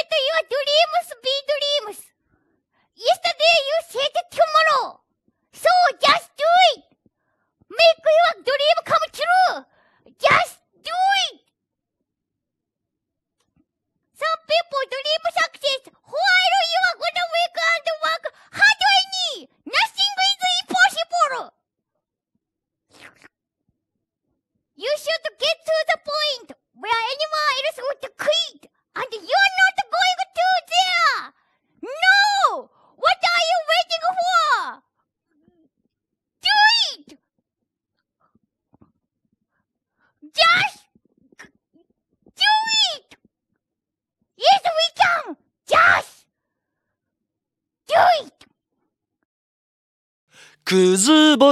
your dreams be dreams. Yesterday you said tomorrow. So just do it. Make your dream come true. Just do it. Some people dream success while you are gonna wake and work hardly. Nothing is impossible. You should get to the point where anyone else would quit, and you're not going to there. No! What are you waiting for? Do it! Just do it! Yes, we can! Just do it! くずぼ